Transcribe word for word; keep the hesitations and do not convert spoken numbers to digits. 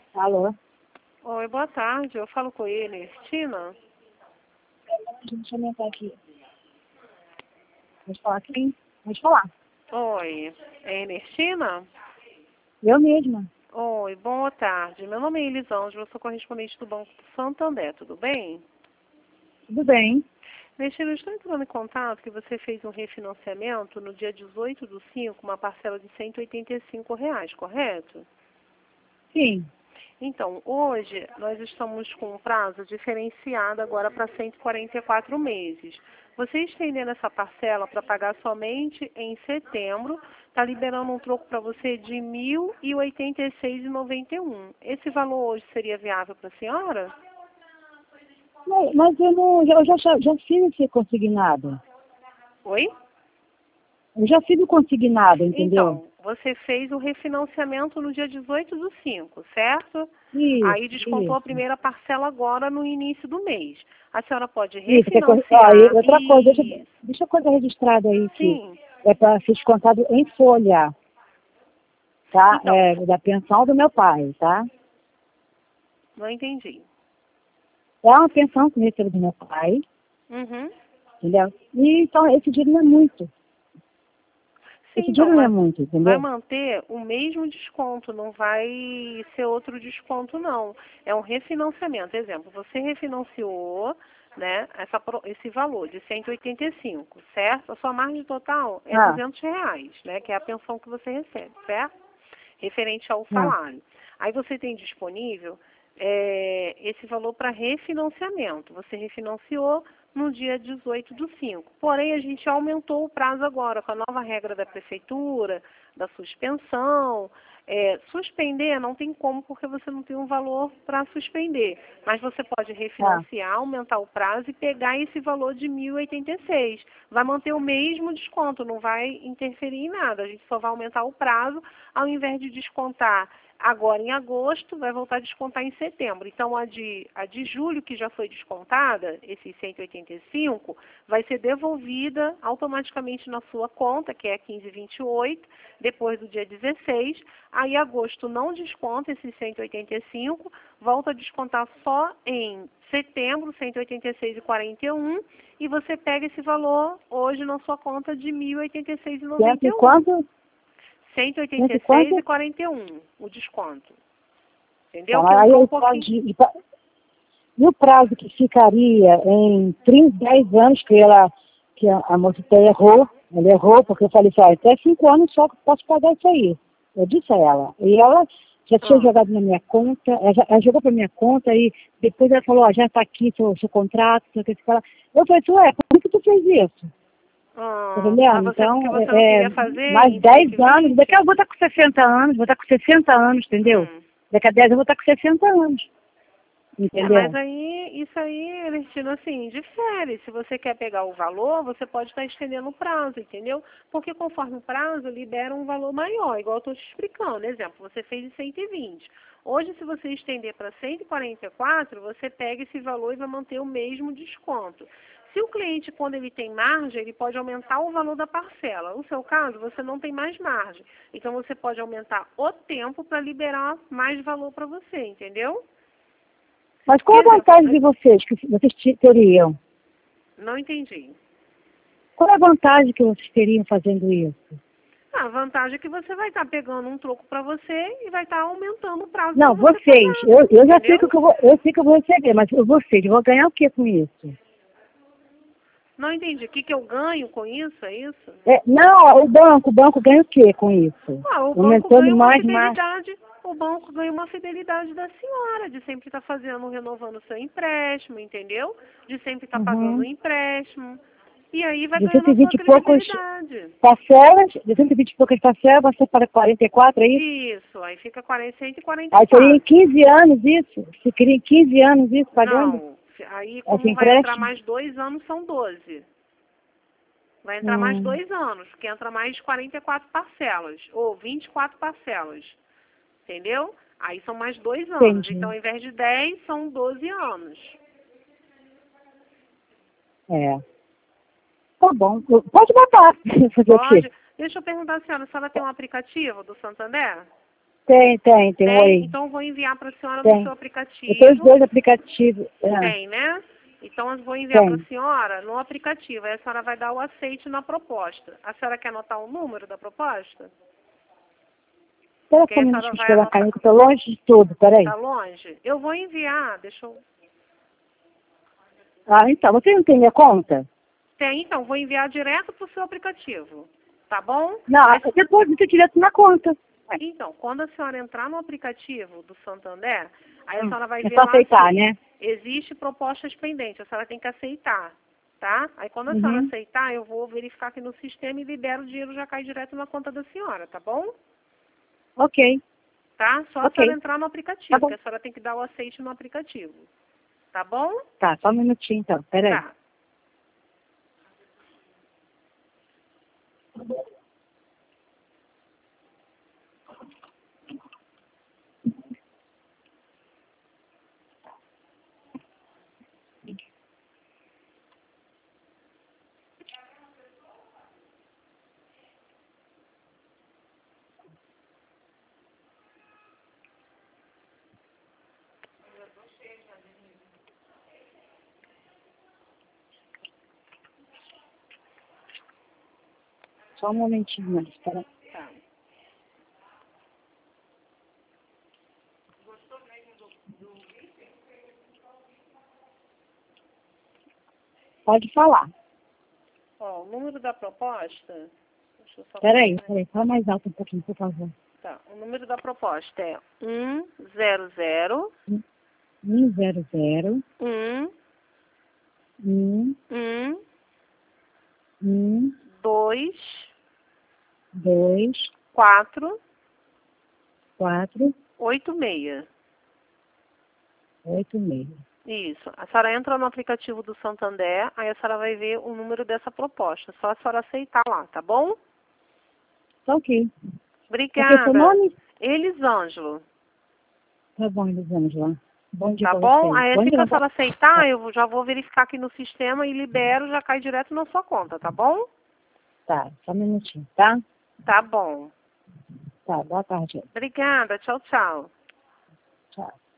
Alô? Oi, boa tarde. Eu falo com ele, Ernestina. Deixa eu aumentar aqui. Pode falar aqui? Pode falar. Oi, é Ernestina? Eu mesma. Oi, boa tarde. Meu nome é Elisângela, eu sou correspondente do Banco do Santander, tudo bem? Tudo bem. Ernestina, eu estou entrando em contato que você fez um refinanciamento no dia dezoito do cinco, uma parcela de cento e oitenta e cinco reais, correto? Sim. Então, hoje nós estamos com um prazo diferenciado agora para cento e quarenta e quatro meses. Você estendendo essa parcela para pagar somente em setembro, está liberando um troco para você de mil e oitenta e seis reais e noventa e um. Esse valor hoje seria viável para a senhora? Mas, mas eu não. Eu já, já, já fiz esse consignado. Oi? Eu já fiz o consignado, entendeu? Então, você fez o refinanciamento no dia dezoito do cinco, certo? Aí Isso, descontou a isso. primeira parcela agora no início do mês. A senhora pode Isso, que é coisa, ó, e refinanciar outra coisa, deixa, e... deixa a coisa registrada aí que Sim. é para ser descontado em folha, tá? Então, É da pensão do meu pai, tá? não entendi. É uma pensão que eu recebo do meu pai, Uhum. entendeu? E então esse dinheiro não é muito. Sim, Esse então, dinheiro não é mas muito, vai entendeu? manter o mesmo desconto, não vai ser outro desconto, não. É um refinanciamento. Exemplo, você refinanciou, né, essa, pro- esse valor de cento e oitenta e cinco, certo? A sua margem total é Ah, duzentos reais, né, que é a pensão que você recebe, certo? Referente ao ah. salário. Aí você tem disponível é, esse valor para refinanciamento. Você refinanciou no dia dezoito do cinco. Porém, a gente aumentou o prazo agora, com a nova regra da prefeitura, da suspensão. É, suspender não tem como, porque você não tem um valor para suspender. Mas você pode Tá. refinanciar, aumentar o prazo e pegar esse valor de mil e oitenta e seis. Vai manter o mesmo desconto, não vai interferir em nada. A gente só vai aumentar o prazo, ao invés de descontar agora em agosto, vai voltar a descontar em setembro. Então, a de, a de julho, que já foi descontada, esses cento e oitenta e cinco, vai ser devolvida automaticamente na sua conta, que é quinze e vinte e oito, depois do dia dezesseis. Aí, agosto não desconta esses cento e oitenta e cinco, volta a descontar só em setembro, cento e oitenta e seis reais e quarenta e um, e você pega esse valor hoje na sua conta de mil e oitenta e seis reais e Cento noventa e e um. quanto? cento e oitenta Cento e e seis reais quanto? e quarenta e um o desconto. Entendeu? Então, Que aí entrou um eu pouquinho. pode. E o prazo que ficaria em trinta, dez anos que ela, que a, a moça até errou, ela errou, porque eu falei assim, ah, até cinco anos só que eu posso pagar isso aí. Eu disse a ela. E ela já tinha Ah, jogado na minha conta, ela, já- ela jogou para minha conta e depois ela falou, ó, já está aqui seu, seu contrato, sei o que, sei o que lá. Eu falei assim, ué, por que tu fez isso? Tá ah, mas entendendo? você, porque Então, você não é, é, queria fazer mais em dez anos, daqui a cento e vinte? eu vou estar com sessenta anos, vou estar com sessenta anos, entendeu? Hum. Daqui a dez eu vou estar com sessenta anos, É, mas entendeu? aí, isso aí, Ernestina, assim, difere. Se você quer pegar o valor, você pode estar estendendo o prazo, entendeu? Porque conforme o prazo, libera um valor maior, igual eu estou te explicando. Exemplo, você fez em cento e vinte. Hoje, se você estender para cento e quarenta e quatro, você pega esse valor e vai manter o mesmo desconto. Se o cliente, quando ele tem margem, ele pode aumentar o valor da parcela. No seu caso, você não tem mais margem. Então, você pode aumentar o tempo para liberar mais valor para você, entendeu? Mas qual Por a exemplo, vantagem de vocês, que vocês te- teriam? não entendi. Qual é a vantagem que vocês teriam fazendo isso? Ah, a vantagem é que você vai estar pegando um troco para você e vai estar aumentando o prazo para Não, você vocês. pagar, Eu, eu já sei que entendeu? eu vou, eu sei que eu vou receber, mas vocês vão ganhar o que com isso? Não entendi. O que, que eu ganho com isso, é isso? É, não, o banco, o banco ganha o que com isso? Ah, o banco Aumentando ganha uma mais, mais. fidelidade, o banco ganha uma fidelidade da senhora, de sempre estar fazendo, renovando o seu empréstimo, entendeu? De sempre estar pagando o Uhum. empréstimo. E aí vai De ganhando cento a e sua vinte e poucos credibilidade. parcelas, de cento e vinte e poucas parcelas, você para quarenta e quatro, é isso? Isso, aí fica quarenta, cento e quarenta e Aí seria em quatro. quinze anos isso? Você queria em quinze anos isso pagando? Não, aí Esse como vai entrar empréstimo? mais dois anos, são doze. Vai entrar mais Hum, dois anos, porque entra mais quarenta e quatro parcelas, ou vinte e quatro parcelas, entendeu? Aí são mais dois anos, então entendi. ao invés de dez, são doze anos. É. Tá bom. Pode botar. Fazer o quê? Pode? Deixa eu perguntar a senhora, a senhora tem um aplicativo do Santander? Tem, tem, tem, Tem? oi. Então eu vou enviar para a senhora Tem. no seu aplicativo. Eu tenho os dois aplicativos. É. Tem, né? Então eu vou enviar para Tem. a senhora no aplicativo. Aí a senhora vai dar o aceite na proposta. A senhora quer anotar o número da proposta? Espera Porque só um aí a minutinho, senhora deixa eu vai pegar a anotar. caneta, tô longe de tudo, peraí. Tá longe? Eu vou enviar, deixa eu... Ah, então, você não tem minha conta? Tem, então, vou enviar direto para o seu aplicativo. Tá bom? Não, Aí- depois você direto na conta. Então, quando a senhora entrar no aplicativo do Santander, aí a Hum, senhora vai é ver só lá aceitar, assim, né? existe propostas pendentes, a senhora tem que aceitar, tá? Aí quando a senhora Uhum. aceitar, eu vou verificar aqui no sistema e libero o dinheiro, já cai direto na conta da senhora, tá bom? Ok, Tá? Só a ok. senhora entrar no aplicativo, Tá bom. porque a senhora tem que dar o aceite no aplicativo. Tá bom? Tá, só um minutinho então, peraí. Tá. Só um momentinho, mas peraí. Tá. Pode falar. Ó, o número da proposta... Deixa eu só... Peraí, peraí, fala mais alto um pouquinho, por favor. Tá. O número da proposta é um zero zero um zero zero um um um um dois dois quatro quatro oito seis. oito seis. Isso. A senhora entra no aplicativo do Santander, aí a senhora vai ver o número dessa proposta. Só a senhora aceitar lá, tá bom? Tá ok. Obrigada. Qual é o seu nome? Elisângelo. Tá bom, Elisângela. Bom dia Tá pra bom? vocês. Aí Bom assim dia que a pra senhora aceitar, eu já vou verificar aqui no sistema e libero, já cai direto na sua conta, tá bom? Tá, só um minutinho, tá? Tá bom. Tá, boa tarde. Obrigada. Tchau, tchau. Tchau.